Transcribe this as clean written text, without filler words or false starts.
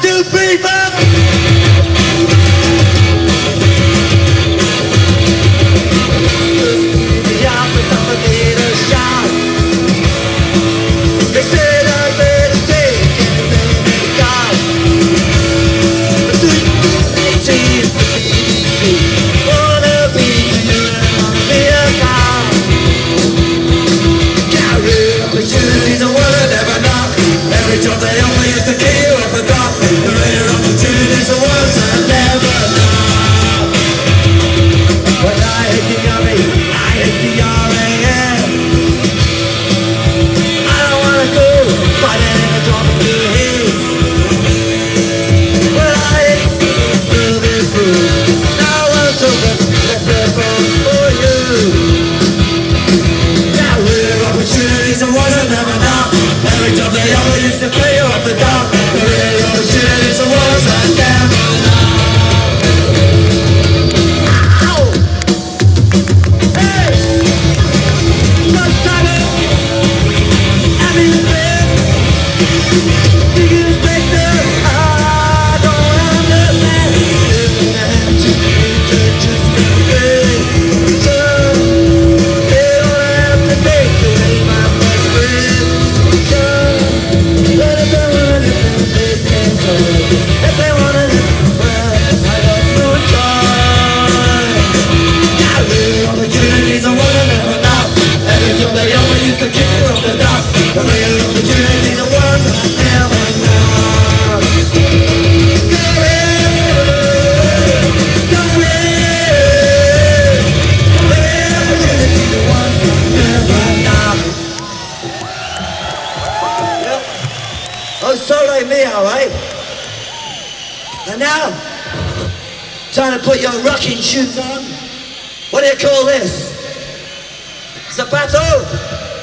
two, three, four. They said I better take anything they got. But do you wanna be a god? Carry opportunities and what I never knock. Every job they offer is to get you off the dock. The rare opportunities are ones I never knock. When I hit the army, I hit the RAF. I don't wanna go fighting in the drop of your head. When I hit the food, now one's open, let's have for you. Now rare opportunities are ones I never knock. Every job they offer is to play you off the dock. The rare opportunities are ones I never knock. Ow! Hey! Much time I'm in bed. Digging his back there. I don't understand. Just they don't have to take away my frustration. But if they want anything, they can go. If they want anything, well, I got no choice. Now real opportunities are what I never know. Every job they offer you to kick you off the dock. The real opportunities are ones I never know. Go ahead, go ahead. The real opportunities are ones I never know. Yep. Oh, solo mio, eh? And now, time to put your rocking shoes on. What do you call this? Zapato?